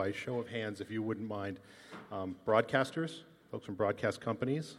By show of hands, if you wouldn't mind, broadcasters, folks from broadcast companies,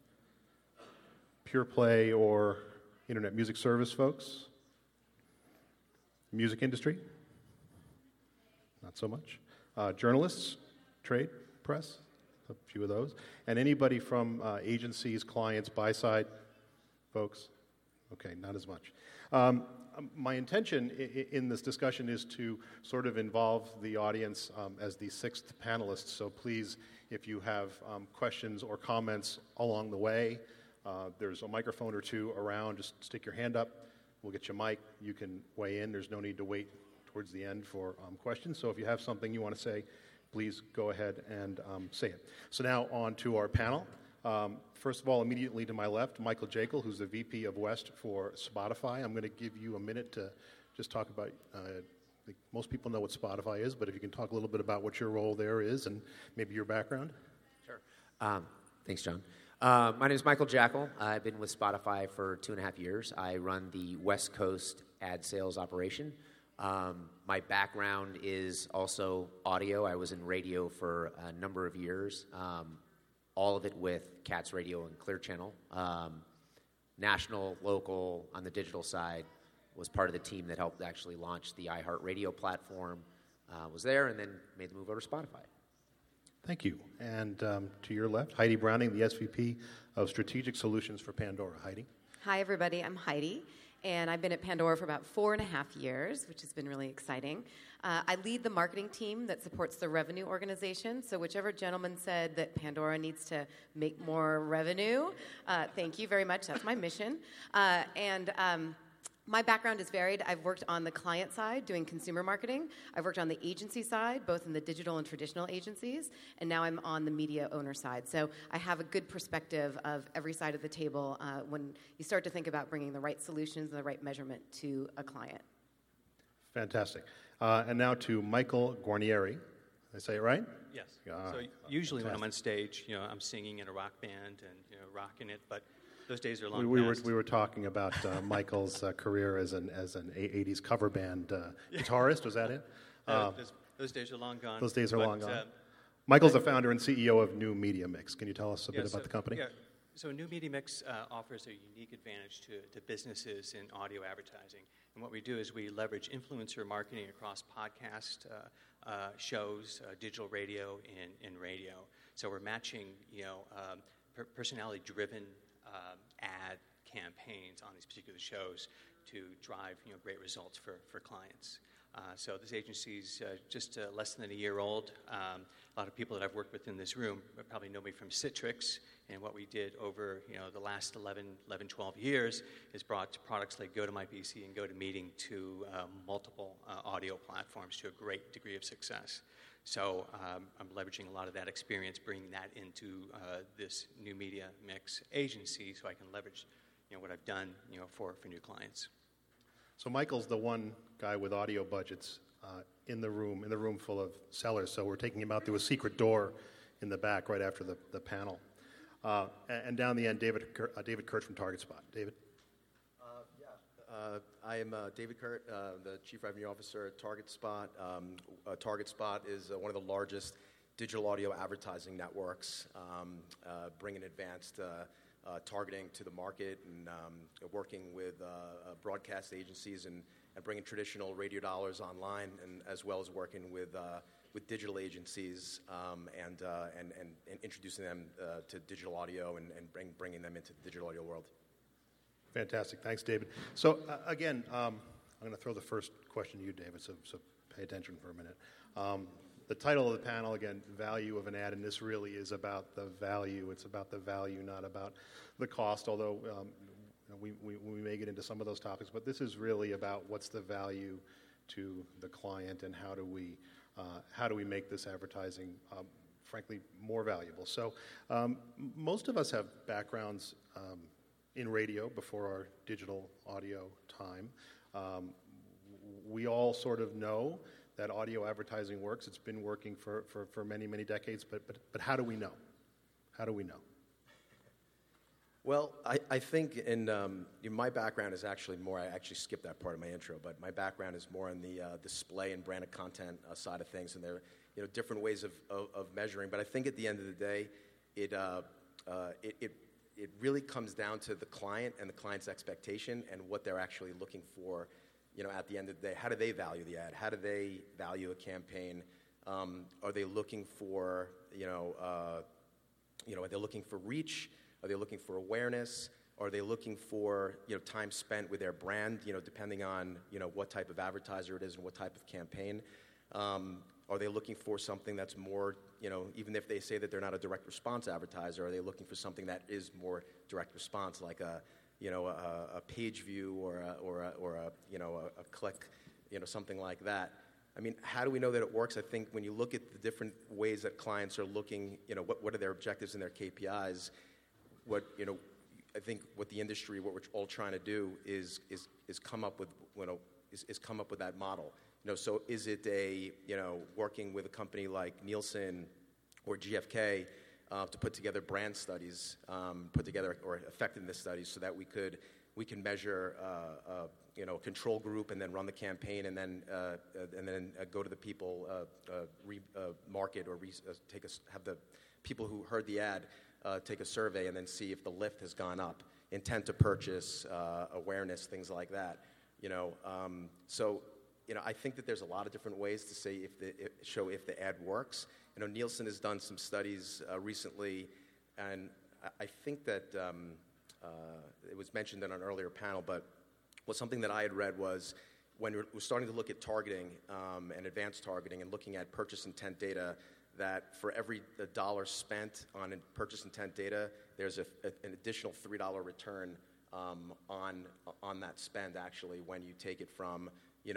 pure play or internet music service folks, music industry, not so much, journalists, trade, press, a few of those, and anybody from agencies, clients, buy-side folks. Okay, not as much. My intention in this discussion is to sort of involve the audience as the sixth panelist, so please, if you have questions or comments along the way, there's a microphone or two around, just stick your hand up, we'll get you a mic, you can weigh in, there's no need to wait towards the end for questions, so if you have something you want to say, please go ahead and say it. So now on to our panel. First of all, immediately to my left, Michael Jekyll, who's the VP of West for Spotify. I'm going to give you a minute to just talk about, most people know what Spotify is, but if you can talk a little bit about what your role there is and maybe your background. Sure. Thanks, John. My name is Michael Jekyll. I've been with Spotify for 2.5 years. I run the West Coast ad sales operation. My background is also audio. I was in radio for a number of years. All of it with Katz Radio and Clear Channel. National, local, on the digital side, was part of the team that helped actually launch the iHeartRadio platform, was there, and then made the move over to Spotify. Thank you. And to your left, Heidi Browning, the SVP of Strategic Solutions for Pandora. Heidi. Hi, everybody. I'm Heidi, and I've been at Pandora for about 4.5 years, which has been really exciting. I lead the marketing team that supports the revenue organization. So whichever gentleman said that Pandora needs to make more revenue, thank you very much. That's my mission. My background is varied. I've worked on the client side doing consumer marketing. I've worked on the agency side, both in the digital and traditional agencies, and now I'm on the media owner side. So I have a good perspective of every side of the table when you start to think about bringing the right solutions and the right measurement to a client. Fantastic. And now to Michael Guarnieri. Did I say it right? Yes. So usually when I'm on stage, I'm singing in a rock band and rocking it, but those days are long past. We were talking about Michael's career as an 80s cover band guitarist. Was that it? Those days are long gone. Those days are long gone. Michael's the founder and CEO of New Media Mix. Can you tell us a bit about the company? Yeah. So New Media Mix offers a unique advantage to businesses in audio advertising. And what we do is we leverage influencer marketing across podcast shows, digital radio, and radio. So we're matching, personality-driven ad campaigns on these particular shows to drive, great results for clients. So this agency's just less than a year old. A lot of people that I've worked with in this room probably know me from Citrix, and what we did over the last 11, 12 years is brought products like GoToMyPC and GoToMeeting to multiple audio platforms to a great degree of success. So I'm leveraging a lot of that experience, bringing that into this New Media Mix agency so I can leverage what I've done for new clients. So Michael's the one guy with audio budgets in the room full of sellers. So we're taking him out through a secret door in the back right after the panel. And down the end, David Kurt from TargetSpot. David? I am David Kurt, the Chief Revenue Officer at TargetSpot. TargetSpot is one of the largest digital audio advertising networks, bringing advanced targeting to the market and working with broadcast agencies and bringing traditional radio dollars online, and as well as working with digital agencies and introducing them to digital audio and bringing them into the digital audio world. Fantastic. Thanks, David. So, again, I'm going to throw the first question to you, David, so pay attention for a minute. The title of the panel, again, Value of an Ad, and this really is about the value. It's about the value, not about the cost, although we may get into some of those topics, but this is really about what's the value to the client and how do we make this advertising, frankly, more valuable. So most of us have backgrounds in radio before our digital audio time. We all sort of know that audio advertising works. It's been working for many, many decades, but how do we know? How do we know? Well, I think in my background is actually more, I actually skipped that part of my intro, but my background is more on the display and branded content side of things, and different ways of measuring. But I think at the end of the day, it really comes down to the client and the client's expectation and what they're actually looking for. At the end of the day, how do they value the ad? How do they value a campaign? Are they looking for, are they looking for reach? Are they looking for awareness? Are they looking for, time spent with their brand, depending on, what type of advertiser it is and what type of campaign? Are they looking for something that's more, even if they say that they're not a direct response advertiser, are they looking for something that is more direct response, like a page view or a click, something like that? I mean, how do we know that it works? I think when you look at the different ways that clients are looking, what are their objectives and their KPIs? I think what the industry, what we're all trying to do is come up with, is come up with that model. So is it working with a company like Nielsen or GfK to put together brand studies, or effectiveness studies, so that we can measure a control group and then run the campaign and then go to the people, market or have the people who heard the ad take a survey and then see if the lift has gone up, intent to purchase, awareness, things like that. I think that there's a lot of different ways to say show if the ad works. Nielsen has done some studies recently, and I think that it was mentioned in an earlier panel, but something that I had read was when we're starting to look at targeting and advanced targeting and looking at purchase intent data, that for every $1 spent on purchase intent data, there's an additional $3 return on that spend, actually, when you take it from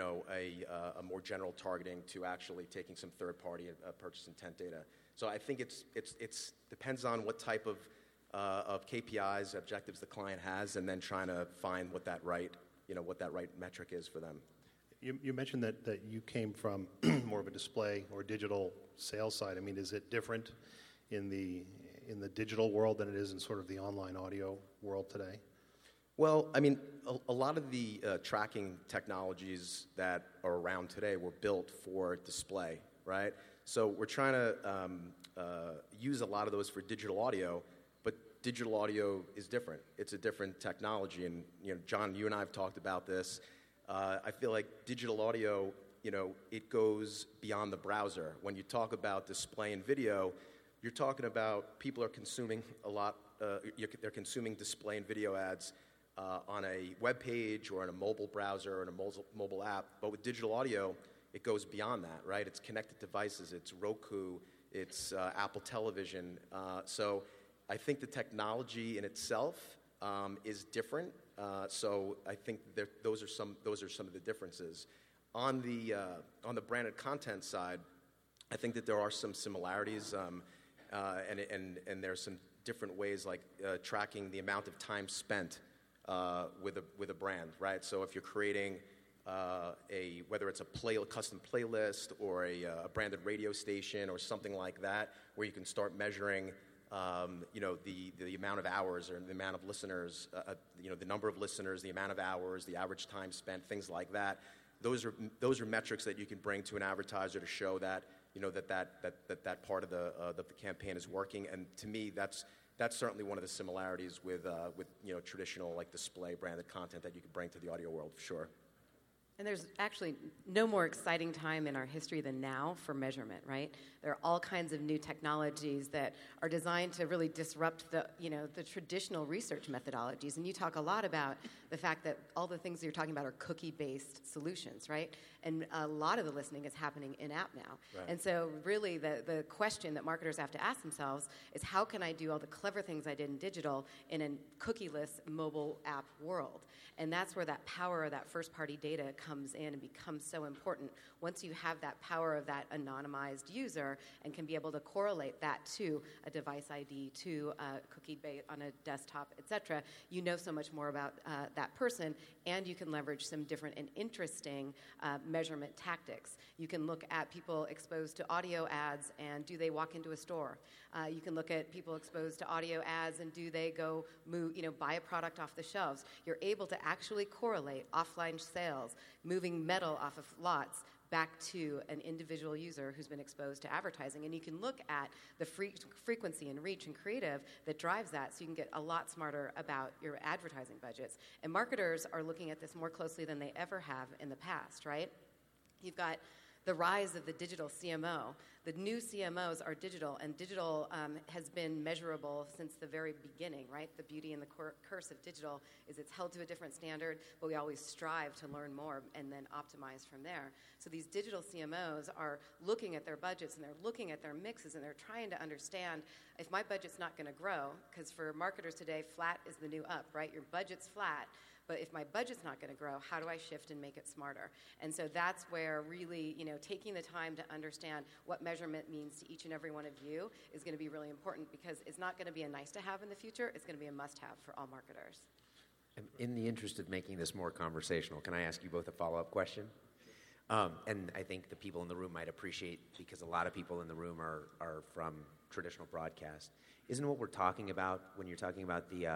a more general targeting to actually taking some third-party purchase intent data. So I think it's depends on what type of KPIs, objectives the client has, and then trying to find what that right metric is for them. You mentioned that you came from more of a display or digital sales side. I mean, is it different in the digital world than it is in sort of the online audio world today? Well, I mean, a lot of the tracking technologies that are around today were built for display, right? So we're trying to use a lot of those for digital audio, but digital audio is different. It's a different technology, and John, you and I have talked about this. I feel like digital audio, it goes beyond the browser. When you talk about display and video, you're talking about people are consuming a lot. They're consuming display and video ads on a web page or on a mobile browser or in a mobile app. But with digital audio, it goes beyond that, right? It's connected devices. It's Roku. It's Apple Television. So I think the technology in itself is different. So I think those are some of the differences. On the branded content side, I think that there are some similarities, and there's some different ways, like tracking the amount of time spent with a brand, right? So if you're creating whether it's a custom playlist or a branded radio station or something like that, where you can start measuring the amount of hours or the amount of listeners, the number of listeners, the amount of hours, the average time spent, things like that. Those are metrics that you can bring to an advertiser to show that that part of the campaign is working. And to me, that's certainly one of the similarities with traditional, like, display branded content that you could bring to the audio world, for sure. And there's actually no more exciting time in our history than now for measurement, right? There are all kinds of new technologies that are designed to really disrupt the traditional research methodologies. And you talk a lot about the fact that all the things that you're talking about are cookie-based solutions, right? And a lot of the listening is happening in-app now. Right. And so really the question that marketers have to ask themselves is, how can I do all the clever things I did in digital in a cookie-less mobile app world? And that's where that power of that first-party data comes in and becomes so important. Once you have that power of that anonymized user and can be able to correlate that to a device ID, to a cookie on a desktop, et cetera, you know so much more about that person, and you can leverage some different and interesting measurement tactics. You can look at people exposed to audio ads, and do they walk into a store? You can look at people exposed to audio ads, and do they go buy a product off the shelves? You're able to actually correlate offline sales, moving metal off of lots, back to an individual user who's been exposed to advertising. And you can look at the frequency and reach and creative that drives that, so you can get a lot smarter about your advertising budgets. And marketers are looking at this more closely than they ever have in the past, right? You've got the rise of the digital CMO. The new CMOs are digital, and digital has been measurable since the very beginning, right? The beauty and the curse of digital is it's held to a different standard, but we always strive to learn more and then optimize from there. So these digital CMOs are looking at their budgets, and they're looking at their mixes, and they're trying to understand, if my budget's not going to grow, because for marketers today, flat is the new up, right? Your budget's flat. But if my budget's not going to grow, how do I shift and make it smarter? And so that's where really, taking the time to understand what measurement means to each and every one of you is going to be really important, because it's not going to be a nice to have in the future. It's going to be a must have for all marketers. In the interest of making this more conversational, can I ask you both a follow-up question? And I think the people in the room might appreciate, because a lot of people in the room are from traditional broadcast. Isn't what we're talking about when you're talking about the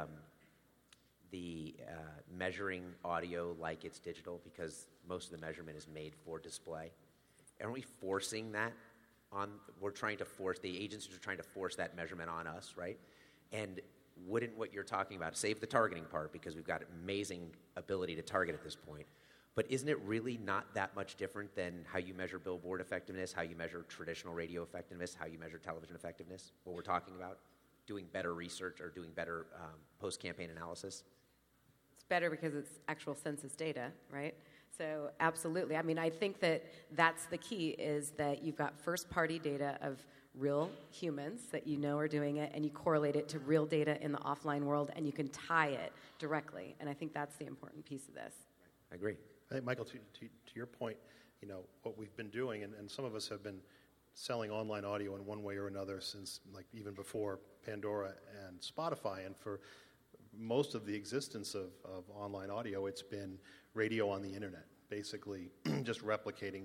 measuring audio like it's digital, because most of the measurement is made for display? Aren't we forcing that on? The agencies are trying to force that measurement on us, right? And wouldn't what you're talking about, save the targeting part, because we've got amazing ability to target at this point, but isn't it really not that much different than how you measure billboard effectiveness, how you measure traditional radio effectiveness, how you measure television effectiveness? What we're talking about, doing better research or doing better post-campaign analysis? It's better because it's actual census data, right? So absolutely. I mean, I think that's the key, is that you've got first-party data of real humans that are doing it, and you correlate it to real data in the offline world, and you can tie it directly. And I think that's the important piece of this. I agree. I think, Michael, to your point, what we've been doing, and some of us have been selling online audio in one way or another since, like, even before Pandora and Spotify, and for most of the existence of online audio, it's been radio on the internet, basically just replicating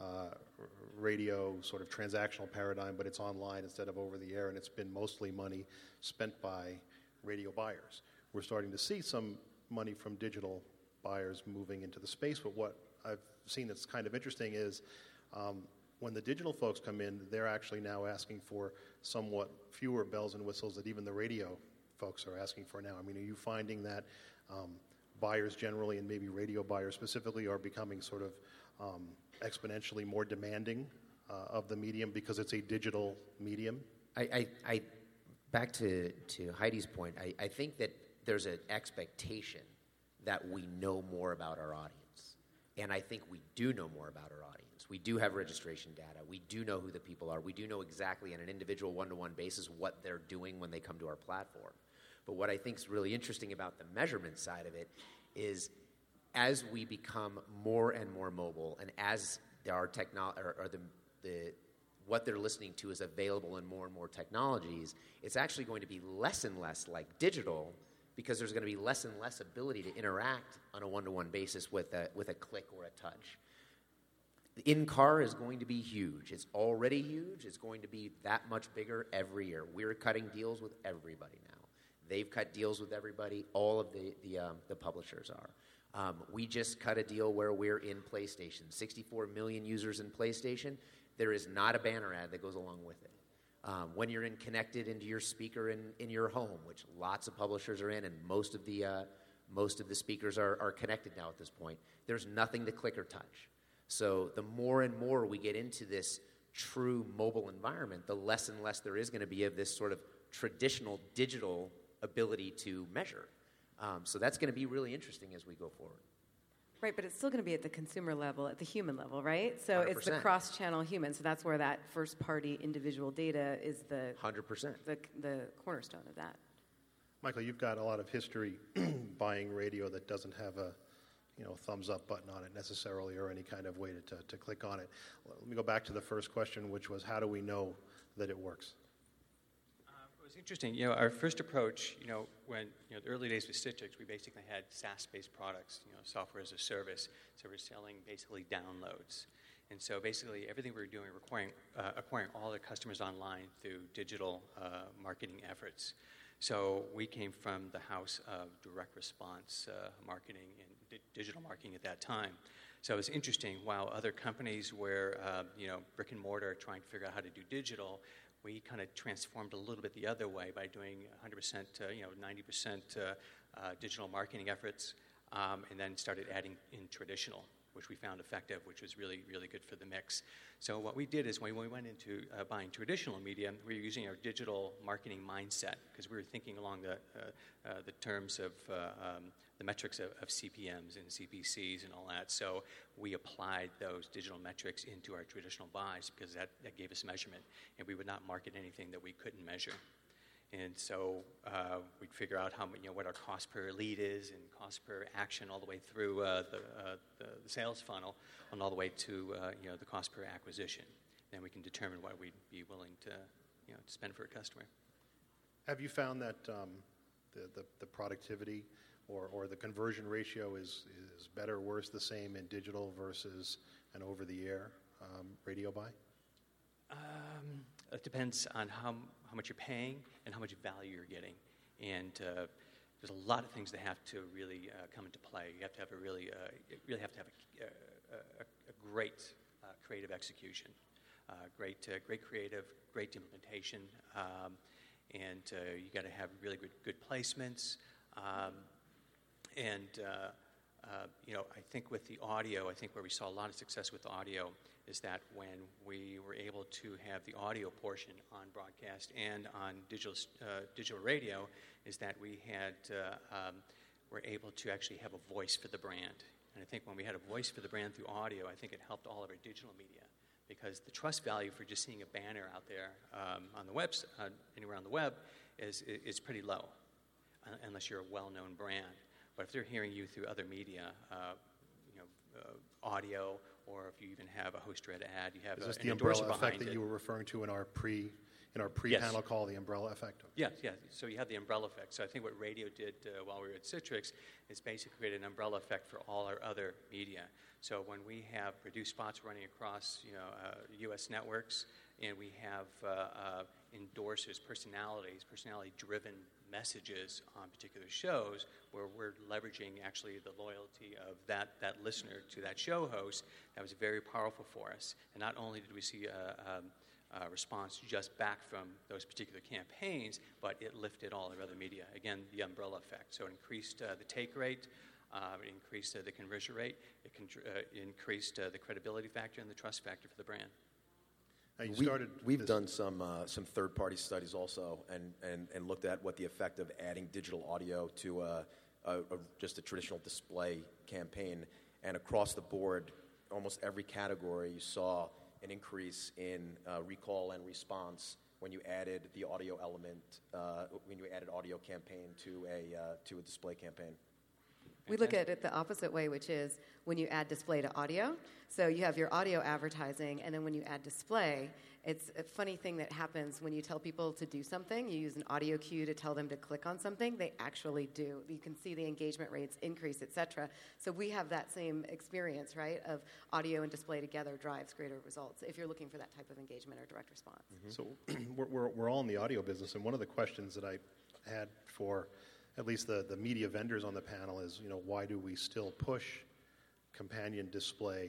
radio sort of transactional paradigm, but it's online instead of over the air, and it's been mostly money spent by radio buyers. We're starting to see some money from digital buyers moving into the space, but what I've seen that's kind of interesting is when the digital folks come in, they're actually now asking for somewhat fewer bells and whistles that even the radio folks are asking for now. I mean, are you finding that buyers generally, and maybe radio buyers specifically, are becoming sort of exponentially more demanding of the medium because it's a digital medium? I back to Heidi's point, I think that there's an expectation that we know more about our audience. And I think we do know more about our audience. We do have registration data. We do know who the people are. We do know exactly on an individual one-to-one basis what they're doing when they come to our platform. But what I think is really interesting about the measurement side of it is, as we become more and more mobile, and as our what they're listening to is available in more and more technologies, it's actually going to be less and less like digital, because there's going to be less and less ability to interact on a one-to-one basis with a click or a touch. In-car is going to be huge. It's already huge. It's going to be that much bigger every year. We're cutting deals with everybody now. They've cut deals with everybody. All of the publishers are. We just cut a deal where we're in PlayStation. 64 million users in PlayStation. There is not a banner ad that goes along with it. When you're connected into your speaker in your home, which lots of publishers are in, and most of the speakers are connected now at this point, there's nothing to click or touch. So the more and more we get into this true mobile environment, the less and less there is going to be of this sort of traditional digital ability to measure. So that's going to be really interesting as we go forward. Right, but it's still going to be at the consumer level, at the human level, right? So 100%. It's the cross-channel human. So that's where that first-party individual data is the 100%. The cornerstone of that. Michael, you've got a lot of history buying radio that doesn't have a thumbs up button on it necessarily, or any kind of way to click on it. Let me go back to the first question, which was, how do we know that it works? It was interesting. Our first approach, when the early days with Stitchfix, we basically had SaaS-based products, software as a service. So we're selling basically downloads. And so basically everything we were doing, acquiring all the customers online through digital marketing efforts. So we came from the house of direct response marketing and digital marketing at that time. So it's interesting, while other companies were, brick and mortar are trying to figure out how to do digital, we kind of transformed a little bit the other way by doing 100%, 90% digital marketing efforts, and then started adding in traditional, which we found effective, which was really, really good for the mix. So what we did is when we went into buying traditional media, we were using our digital marketing mindset because we were thinking along the terms of the metrics of CPMs and CPCs and all that. So we applied those digital metrics into our traditional buys because that gave us measurement, and we would not market anything that we couldn't measure. And so we'd figure out what our cost per lead is and cost per action all the way through the sales funnel and all the way to the cost per acquisition. Then we can determine what we'd be willing to spend for a customer. Have you found that the productivity or the conversion ratio is better, worse, the same in digital versus an over-the-air radio buy? It depends on how much you're paying and how much value you're getting. And there's a lot of things that have to really come into play. You have to have a really have to have a great creative execution, great creative, great implementation, and you got to have really good placements. I think with the audio, where we saw a lot of success with audio is that when we were able to have the audio portion on broadcast and on digital radio, is that we were able to actually have a voice for the brand. And I think when we had a voice for the brand through audio, I think it helped all of our digital media because the trust value for just seeing a banner out there on the web, anywhere on the web, is pretty low, unless you're a well-known brand. But if they're hearing you through other media, audio, or if you even have a host-read ad, you have is this an the umbrella endorser effect behind that you were referring to in our Yes. pre-panel call, the umbrella effect? Yeah. So you have the umbrella effect. So I think what radio did while we were at Citrix is basically create an umbrella effect for all our other media. So when we have produced spots running across U.S. networks, and we have endorsers, personality-driven messages on particular shows where we're leveraging actually the loyalty of that listener to that show host, that was very powerful for us. And not only did we see a response just back from those particular campaigns, but it lifted all our other media. Again, the umbrella effect. So it increased the take rate, it increased the conversion rate, it increased the credibility factor and the trust factor for the brand. We've done some third-party studies also and looked at what the effect of adding digital audio to just a traditional display campaign. And across the board, almost every category, you saw an increase in recall and response when you added the audio element, when you added audio campaign to a display campaign. We look at it the opposite way, which is when you add display to audio. So you have your audio advertising, and then when you add display, it's a funny thing that happens when you tell people to do something. You use an audio cue to tell them to click on something. They actually do. You can see the engagement rates increase, et cetera. So we have that same experience, right, of audio and display together drives greater results if you're looking for that type of engagement or direct response. Mm-hmm. So we're all in the audio business, and one of the questions that I had for at least the media vendors on the panel is, why do we still push companion display,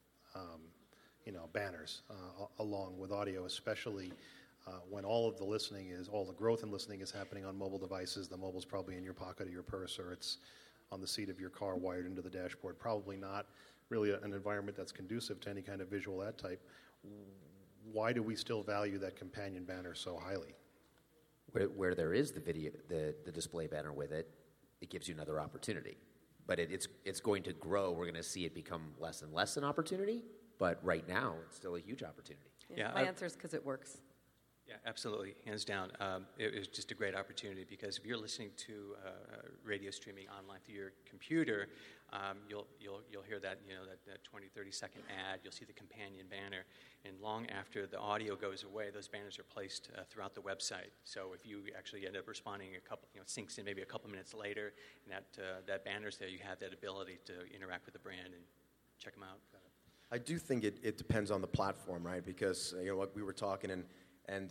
banners along with audio, especially when all the growth in listening is happening on mobile devices. The mobile's probably in your pocket or your purse, or it's on the seat of your car wired into the dashboard. Probably not really an environment that's conducive to any kind of visual ad type. Why do we still value that companion banner so highly? Where there is the video, the display banner with it, it gives you another opportunity. But it's going to grow. We're going to see it become less and less an opportunity. But right now, it's still a huge opportunity. Yeah, my answer is because it works. Yeah, absolutely, hands down. It was just a great opportunity because if you're listening to radio streaming online through your computer, you'll hear that that 20, 30-second ad. You'll see the companion banner, and long after the audio goes away, those banners are placed throughout the website. So if you actually end up responding it syncs in maybe a couple minutes later, and that banner's there, you have that ability to interact with the brand and check them out. I do think it depends on the platform, right? Because what we were talking and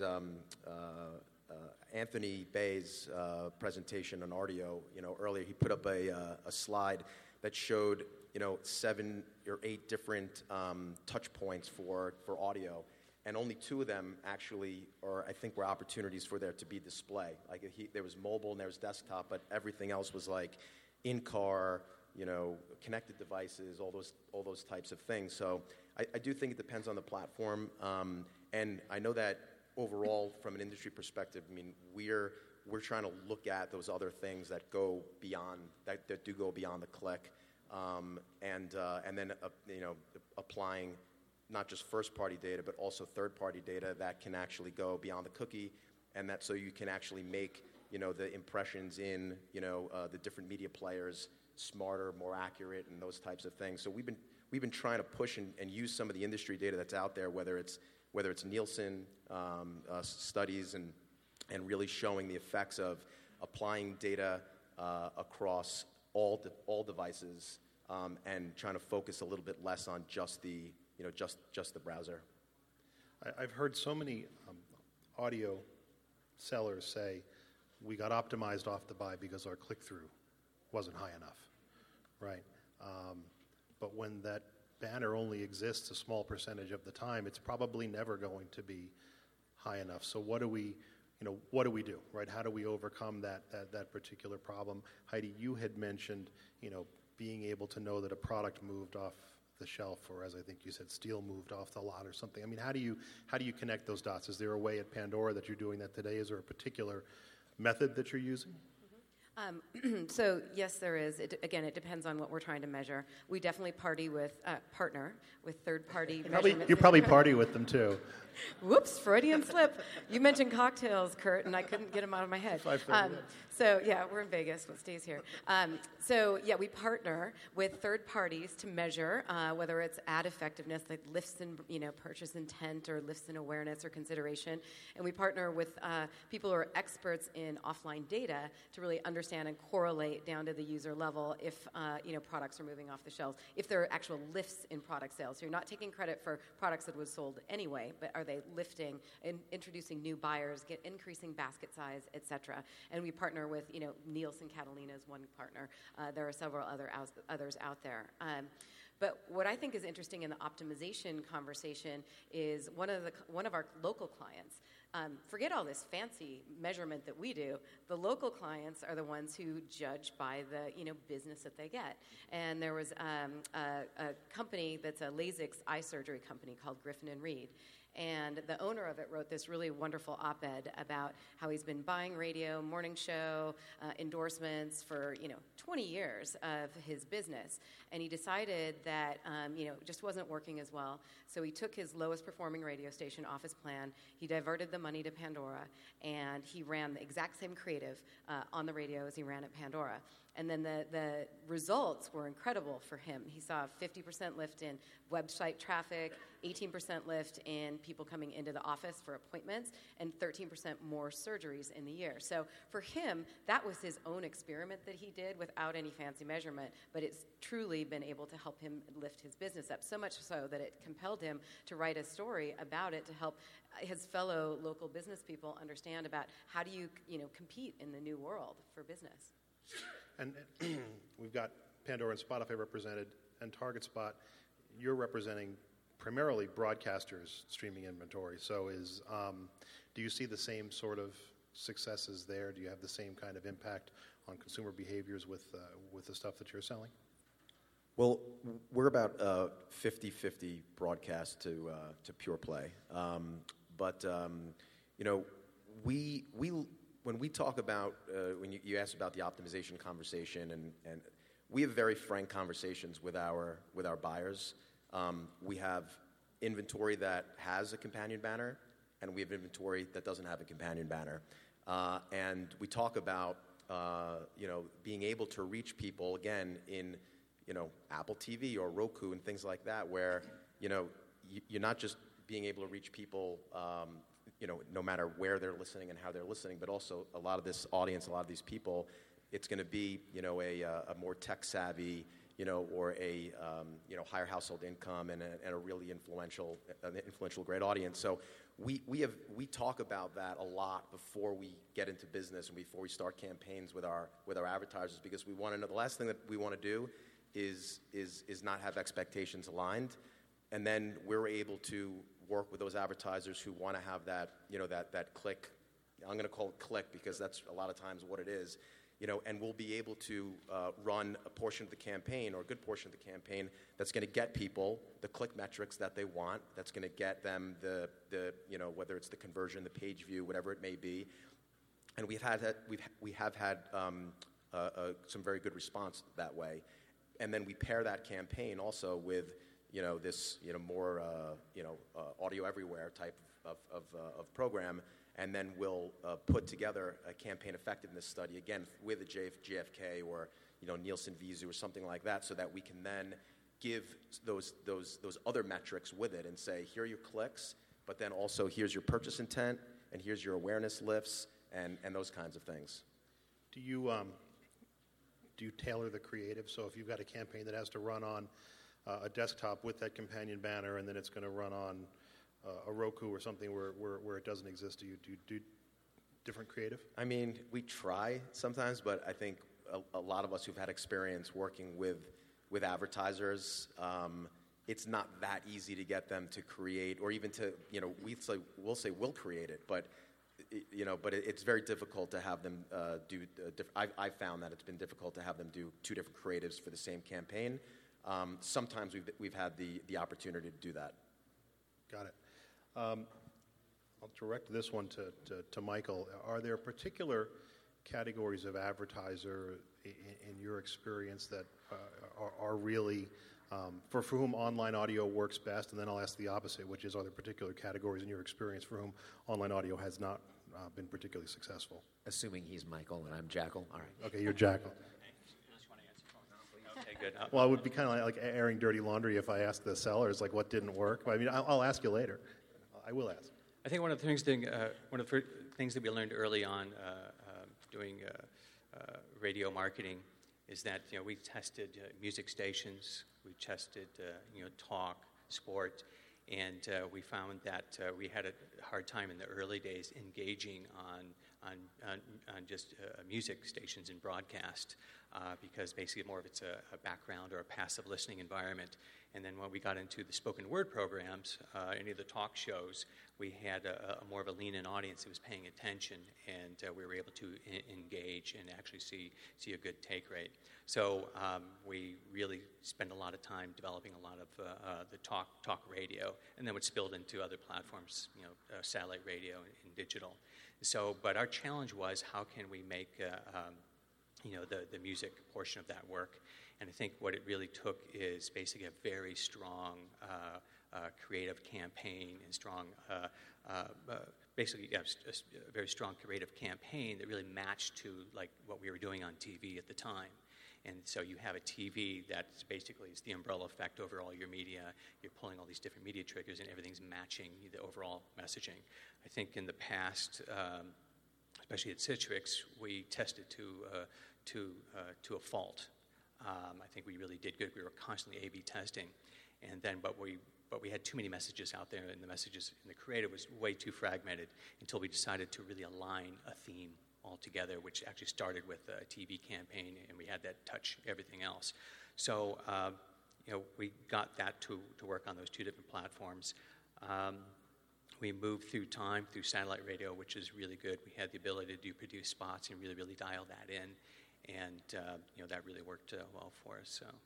Anthony Bay's presentation on audio, earlier, he put up a slide that showed 7 or 8 different touch points for audio, and only 2 of them actually, or I think, were opportunities for there to be display. Like there was mobile and there was desktop, but everything else was like in-car, connected devices, all those types of things. So I do think it depends on the platform, and I know that overall, from an industry perspective, I mean, we're trying to look at those other things that go beyond that do go beyond the click, and then applying not just first-party data, but also third-party data that can actually go beyond the cookie, and that so you can actually make the impressions in the different media players smarter, more accurate, and those types of things. So we've been trying to push and use some of the industry data that's out there, whether it's Nielsen studies and really showing the effects of applying data across all devices, and trying to focus a little bit less on just the just the browser. I've heard so many audio sellers say, we got optimized off the buy because our click-through wasn't high enough, right? But when that banner only exists a small percentage of the time, it's probably never going to be high enough. So what do we do, right? How do we overcome that particular problem? Heidi, you had mentioned, being able to know that a product moved off the shelf, or as I think you said, steel moved off the lot or something. I mean, how do you connect those dots? Is there a way at Pandora that you're doing that today? Is there a particular method that you're using? So yes, there is. Again, it depends on what we're trying to measure. We definitely partner with third-party measurement. You probably party with them too. Whoops, Freudian slip. You mentioned cocktails, Kurt, and I couldn't get them out of my head. So yeah, we're in Vegas. What stays here? So yeah, we partner with third parties to measure whether it's ad effectiveness, like lifts in purchase intent or lifts in awareness or consideration, and we partner with people who are experts in offline data to really understand and correlate down to the user level if products are moving off the shelves, if there are actual lifts in product sales. So you're not taking credit for products that was sold anyway, but are they lifting and introducing new buyers, increasing basket size, etc. And we partner with Nielsen Catalina is one partner. There are several others out there. But what I think is interesting in the optimization conversation is one of our local clients. Forget all this fancy measurement that we do. The local clients are the ones who judge by the business that they get. And there was a company that's a LASIK eye surgery company called Griffin and Reed. And the owner of it wrote this really wonderful op-ed about how he's been buying radio, morning show, endorsements for 20 years of his business. And he decided that it just wasn't working as well. So he took his lowest performing radio station off his plan. He diverted the money to Pandora, and he ran the exact same creative on the radio as he ran at Pandora. And then the results were incredible for him. He saw a 50% lift in website traffic, 18% lift in people coming into the office for appointments, and 13% more surgeries in the year. So for him, that was his own experiment that he did without any fancy measurement, but it's truly been able to help him lift his business up, so much so that it compelled him to write a story about it to help his fellow local business people understand about how do you compete in the new world for business. And we've got Pandora and Spotify represented, and TargetSpot, you're representing primarily broadcasters' streaming inventory. So do you see the same sort of successes there? Do you have the same kind of impact on consumer behaviors with the stuff that you're selling? Well, we're about 50-50 broadcast to pure play. But when we talk about, when you asked about the optimization conversation, and we have very frank conversations with our buyers. We have inventory that has a companion banner, and we have inventory that doesn't have a companion banner. And we talk about being able to reach people again in Apple TV or Roku and things like that, where you're not just being able to reach people. No matter where they're listening and how they're listening, but also a lot of this audience, a lot of these people, it's going to be, a more tech-savvy, or a, higher household income and a really influential great audience. So we talk about that a lot before we get into business and before we start campaigns with our advertisers, because we want to know. The last thing that we want to do is not have expectations aligned, and then we're able to work with those advertisers who want to have that, that click. I'm going to call it click because that's a lot of times what it is, and we'll be able to run a portion of the campaign or a good portion of the campaign that's going to get people the click metrics that they want, that's going to get them the whether it's the conversion, the page view, whatever it may be. And we have had some very good response that way. And then we pair that campaign also with this more audio everywhere type of program, and then we'll put together a campaign effectiveness study again with a JFK or Nielsen Visu or something like that, so that we can then give those other metrics with it and say, here are your clicks, but then also here's your purchase intent and here's your awareness lifts and those kinds of things. Do you tailor the creative? So if you've got a campaign that has to run on a desktop with that companion banner, and then it's going to run on a Roku or something where it doesn't exist, do you do different creative? I mean, we try sometimes, but I think a lot of us who've had experience working with advertisers, it's not that easy to get them to create, or even to, we'll say we'll create it, but it's very difficult to have them do. I've found that it's been difficult to have them do two different creatives for the same campaign. Sometimes we've had the opportunity to do that. Got it. I'll direct this one to Michael. Are there particular categories of advertiser in your experience that are really for whom online audio works best? And then I'll ask the opposite, which is, are there particular categories in your experience for whom online audio has not been particularly successful? Assuming he's Michael and I'm Jackal. All right. Okay, you're Jackal. Okay, good. Well, it would be kind of like airing dirty laundry if I asked the sellers, like, what didn't work. I mean, I'll ask you later. I will ask. I think one of the things that we learned early on doing radio marketing is that we tested music stations, we tested talk, sport, and we found that we had a hard time in the early days engaging on just music stations and broadcast because basically more of it's a background or a passive listening environment. And then when we got into the spoken word programs, any of the talk shows, we had a more of a lean-in audience that was paying attention, and we were able to engage and actually see a good take rate. So we really spent a lot of time developing a lot of the talk radio, and then it spilled into other platforms, satellite radio and digital. So, but our challenge was, how can we make the music portion of that work? And I think what it really took is basically a very strong creative campaign and strong, a very strong creative campaign that really matched to like what we were doing on TV at the time. And so you have a TV that basically is the umbrella effect over all your media. You're pulling all these different media triggers, and everything's matching the overall messaging. I think in the past, especially at Citrix, we tested to a fault. I think we really did good. We were constantly A/B testing, and then but we had too many messages out there, and the messages in the creative was way too fragmented until we decided to really align a theme altogether, which actually started with a TV campaign, and we had that touch everything else. So we got that to work on those two different platforms. We moved through time through satellite radio, which is really good. We had the ability to produce spots and really dial that in. And that really worked well for us. So,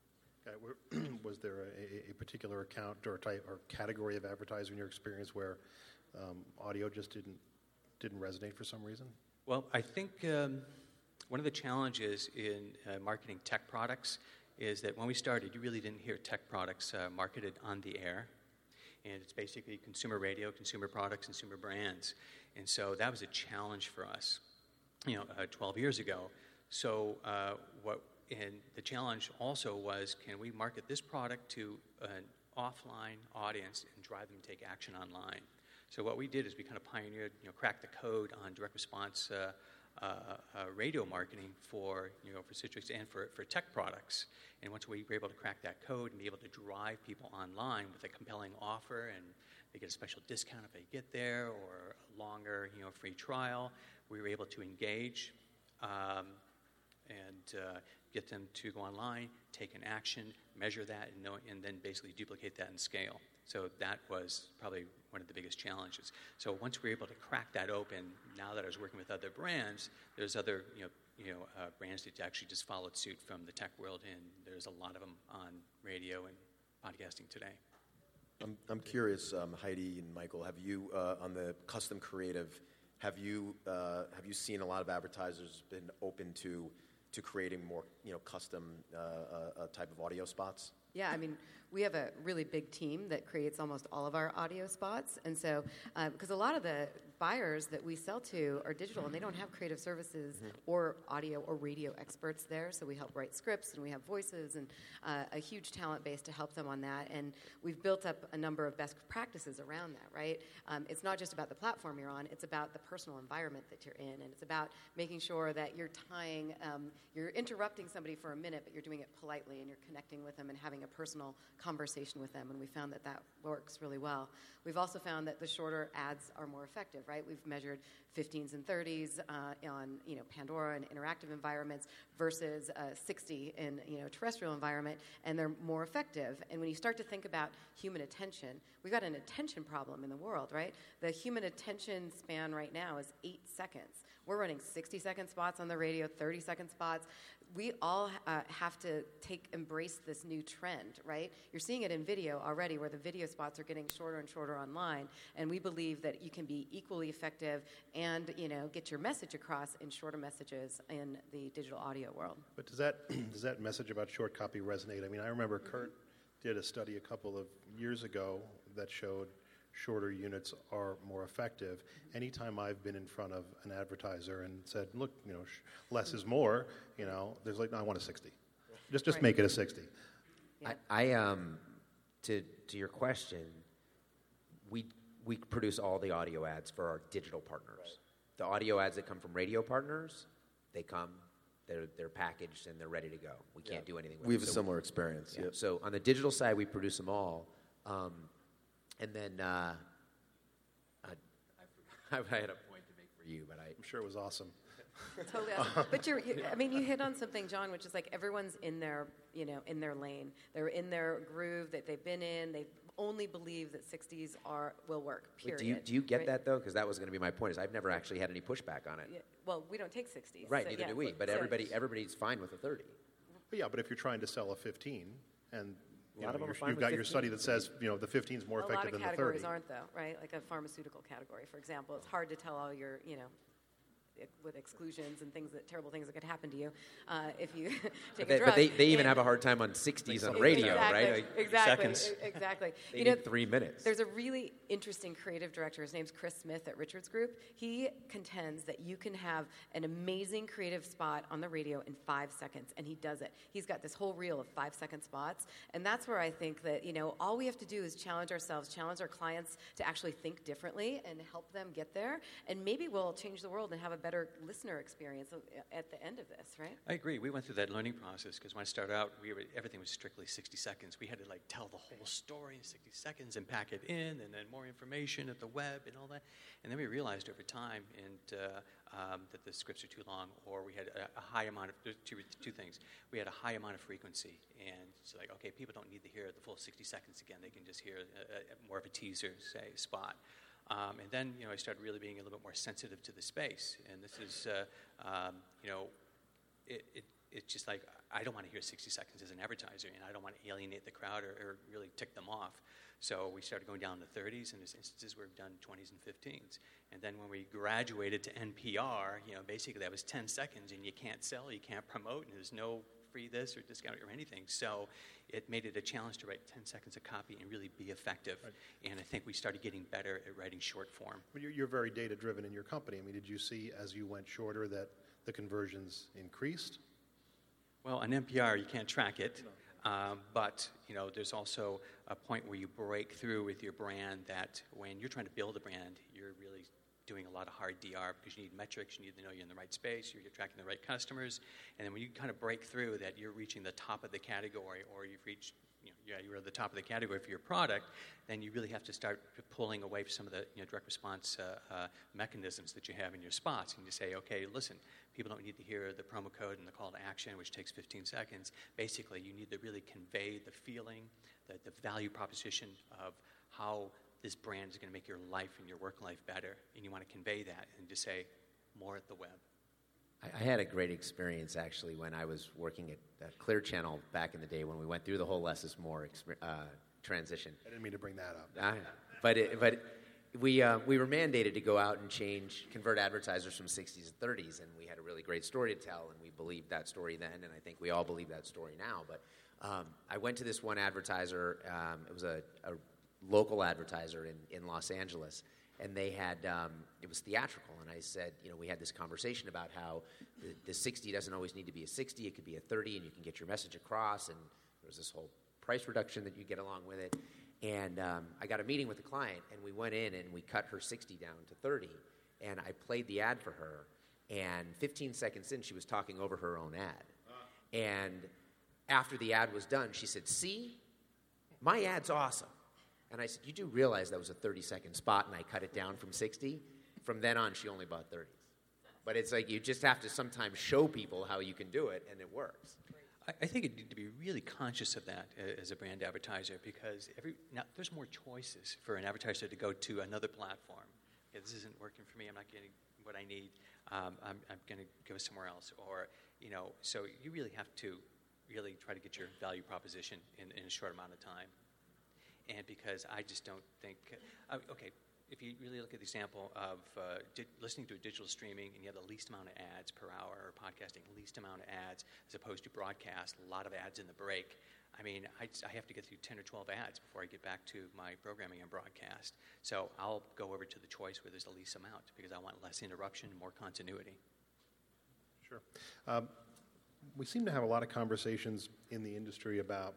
was there a particular account or type or category of advertiser in your experience where audio just didn't resonate for some reason? Well, I think one of the challenges in marketing tech products is that when we started, you really didn't hear tech products marketed on the air, and it's basically consumer radio, consumer products, consumer brands, and so that was a challenge for us, 12 years ago. So and the challenge also was, can we market this product to an offline audience and drive them to take action online? So what we did is we kind of pioneered, cracked the code on direct response radio marketing for Citrix and for tech products. And once we were able to crack that code and be able to drive people online with a compelling offer, and they get a special discount if they get there, or a longer, free trial, we were able to engage. And get them to go online, take an action, measure that, and then basically duplicate that in scale. So that was probably one of the biggest challenges. So once we were able to crack that open, now that I was working with other brands, there's other brands that actually just followed suit from the tech world, and there's a lot of them on radio and podcasting today. I'm curious, Heidi and Michael, have you on the custom creative? Have you seen a lot of advertisers been open to creating more custom type of audio spots? Yeah, I mean, we have a really big team that creates almost all of our audio spots. And so, because a lot of the buyers that we sell to are digital and they don't have creative services or audio or radio experts there. So we help write scripts and we have voices and a huge talent base to help them on that. And we've built up a number of best practices around that, right? It's not just about the platform you're on, it's about the personal environment that you're in. And it's about making sure that you're you're interrupting somebody for a minute, but you're doing it politely and you're connecting with them and having a personal conversation with them, and we found that works really well. We've also found that the shorter ads are more effective, right? We've measured 15s and 30s on Pandora and interactive environments versus 60 in terrestrial environment, and they're more effective. And when you start to think about human attention, we've got an attention problem in the world, right? The human attention span right now is 8 seconds. We're running 60-second spots on the radio, 30-second spots. We all have to embrace this new trend, right? You're seeing it in video already, where the video spots are getting shorter and shorter online, and we believe that you can be equally effective and get your message across in shorter messages in the digital audio world. But does that message about short copy resonate? I mean, I remember Kurt did a study a couple of years ago that showed shorter units are more effective. Anytime I've been in front of an advertiser and said, look, less is more, there's like, no, I want a 60. Just Right. make it a 60. Yeah. I to your question, we produce all the audio ads for our digital partners. Right. The audio ads that come from radio partners, they're packaged and they're ready to go. We can't do anything with them. We have a similar experience. Yeah. Yep. So on the digital side, we produce them all. And then I had a point to make for you, but I'm sure it was awesome. Totally awesome. But you hit on something, John, which is like everyone's in their lane. They're in their groove that they've been in. They only believe that 60s will work, period. Wait, do you get right? that, though? Because that was going to be my point, is I've never actually had any pushback on it. Yeah. Well, we don't take 60s. Right, so, neither yeah. do we. But So- everybody's fine with a 30. But if you're trying to sell a 15 and A lot of them are fine you've with got your 15. study that says the 15 is more a lot effective of than the 30. categories aren't, though, right? Like a pharmaceutical category, for example. It's hard to tell all your, with exclusions and terrible things that could happen to you if you take a drug. But they even And- have a hard time on 60s on radio, exactly, right? Like, exactly, seconds. exactly. they need 3 minutes. There's a really interesting creative director. His name's Chris Smith at Richards Group. He contends that you can have an amazing creative spot on the radio in 5 seconds, and he does it. He's got this whole reel of 5-second spots, and that's where I think that all we have to do is challenge ourselves, challenge our clients to actually think differently, and help them get there. And maybe we'll change the world and have a better listener experience at the end of this, right? I agree. We went through that learning process because when I started out, everything was strictly 60 seconds. We had to tell the whole story in 60 seconds and pack it in, and then more information at the web and all that. And then we realized over time that the scripts are too long, or we had a high amount of two things. We had a high amount of frequency, and it's like, okay, people don't need to hear the full 60 seconds again. They can just hear more of a teaser, say, spot. And then, I started really being a little bit more sensitive to the space. And this is, it's just like, I don't want to hear 60 seconds as an advertiser, and I don't want to alienate the crowd or really tick them off. So we started going down to 30s, and there's instances where we've done 20s and 15s. And then when we graduated to NPR, basically that was 10 seconds, and you can't sell, you can't promote, and there's no free this or discount or anything. So it made it a challenge to write 10 seconds of copy and really be effective. Right. And I think we started getting better at writing short form. Well, you're very data-driven in your company. I mean, did you see as you went shorter that the conversions increased? Well, on NPR, you can't track it. But, there's also a point where you break through with your brand that when you're trying to build a brand, you're really doing a lot of hard DR because you need metrics, you need to know you're in the right space, you're attracting the right customers, and then when you kind of break through that you're reaching the top of the category or you've reached you're at the top of the category for your product, then you really have to start pulling away from some of the direct response mechanisms that you have in your spots, and you say, okay, listen, people don't need to hear the promo code and the call to action, which takes 15 seconds. Basically, you need to really convey the feeling, the value proposition of how this brand is going to make your life and your work life better, and you want to convey that and just say more at the web. I had a great experience, actually, when I was working at Clear Channel back in the day when we went through the whole less is more transition. I didn't mean to bring that up. But we were mandated to go out and convert advertisers from 60s to 30s, and we had a really great story to tell, and we believed that story then, and I think we all believe that story now. But I went to this one advertiser. It was a local advertiser in Los Angeles, and they had, it was theatrical, and I said, we had this conversation about how the 60 doesn't always need to be a 60, it could be a 30, and you can get your message across, and there was this whole price reduction that you get along with it. And I got a meeting with the client, and we went in and we cut her 60 down to 30, and I played the ad for her, and 15 seconds in, she was talking over her own ad. And after the ad was done, she said, "See, my ad's awesome." And I said, "You do realize that was a 30-second spot, and I cut it down from 60? From then on, she only bought 30s. But it's like you just have to sometimes show people how you can do it, and it works. I think you need to be really conscious of that as a brand advertiser, because now there's more choices for an advertiser to go to another platform. Okay, this isn't working for me. I'm not getting what I need. I'm going to go somewhere else. Or, so you really have to really try to get your value proposition in a short amount of time. And because I just don't think, if you really look at the example of listening to a digital streaming and you have the least amount of ads per hour, or podcasting, least amount of ads, as opposed to broadcast, a lot of ads in the break. I mean, I have to get through 10 or 12 ads before I get back to my programming and broadcast. So I'll go over to the choice where there's the least amount, because I want less interruption, more continuity. Sure. We seem to have a lot of conversations in the industry about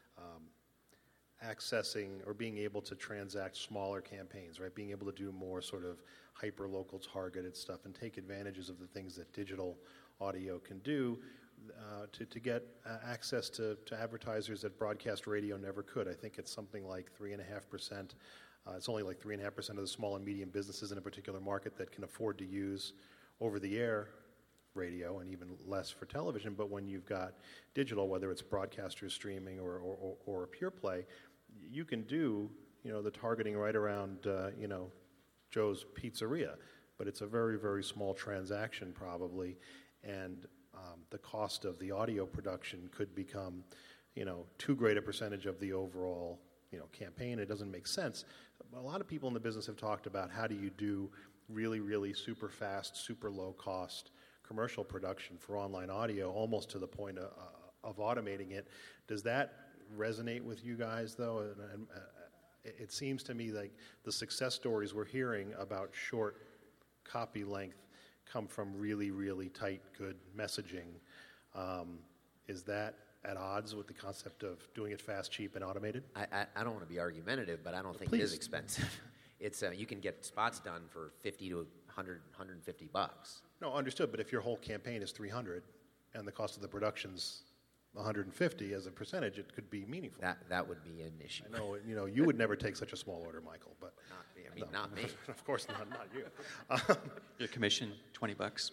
accessing or being able to transact smaller campaigns, right? Being able to do more sort of hyper-local targeted stuff and take advantages of the things that digital audio can do to get access to advertisers that broadcast radio never could. I think it's something like 3.5%. It's only like 3.5% of the small and medium businesses in a particular market that can afford to use over-the-air radio, and even less for television. But when you've got digital, whether it's broadcasters streaming or a pure play, you can do the targeting right around Joe's Pizzeria, but it's a very, very small transaction probably, and the cost of the audio production could become too great a percentage of the overall campaign. It doesn't make sense. A lot of people in the business have talked about how do you do really, really super fast, super low cost commercial production for online audio, almost to the point of automating it. Does that resonate with you guys, though? And it seems to me like the success stories we're hearing about short copy length come from really, really tight, good messaging. Is that at odds with the concept of doing it fast, cheap, and automated? I don't want to be argumentative, but I don't think Please. It is expensive. It's you can get spots done for $50 to $100, $150. No, understood. But if your whole campaign is $300 and the cost of the production's $150 as a percentage, it could be meaningful. That would be an issue. I know, you would never take such a small order, Michael. But not me. Of course not you. Your commission, $20.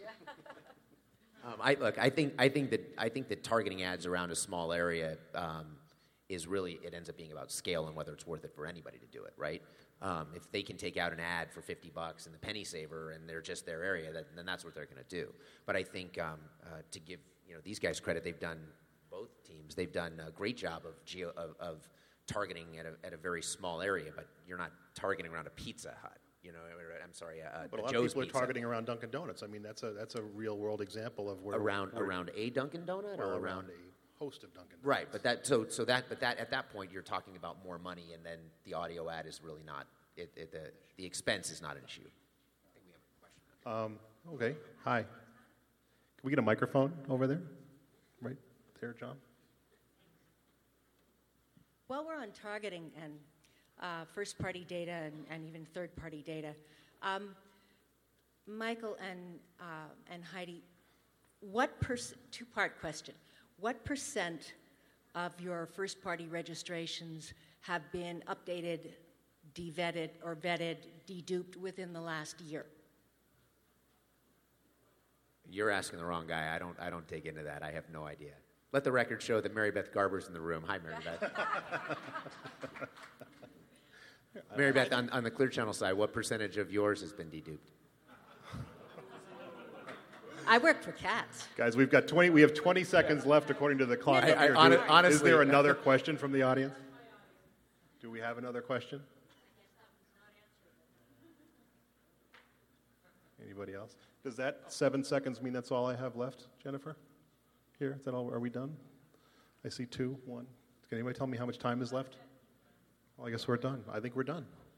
I think that targeting ads around a small area is really, it ends up being about scale and whether it's worth it for anybody to do it, right? If they can take out an ad for $50 in the penny saver and they're just their area, then that's what they're going to do. But I think to give these guys credit, both teams, they've done a great job of targeting at a very small area, but you're not targeting around a Pizza Hut. I'm sorry, but a lot Joe's of people Pizza. are targeting around Dunkin' Donuts. I mean, that's a real world example of where around a Dunkin' Donut or around a host of Dunkin' Donuts. Right, but at that point you're talking about more money, and then the audio ad is really not the expense is not an issue. I think we have a question. Okay. Hi. Can we get a microphone over there? Right there, John. While we're on targeting and first-party data and even third-party data, Michael and Heidi, two-part question. What percent of your first-party registrations have been updated, de-vetted, or vetted, deduped within the last year? You're asking the wrong guy. I don't dig into that. I have no idea. Let the record show that Mary Beth Garber's in the room. Hi, Mary Beth. Mary Beth, on the Clear Channel side, what percentage of yours has been deduped? I work for cats. Guys, we have 20 seconds left according to the clock up here. Honestly, is there another question from the audience? Do we have another question? Anybody else? Does that 7 seconds mean that's all I have left, Jennifer? Here, is that all? Are we done? I see 2, 1. Can anybody tell me how much time is left? Well, I guess we're done. I think we're done.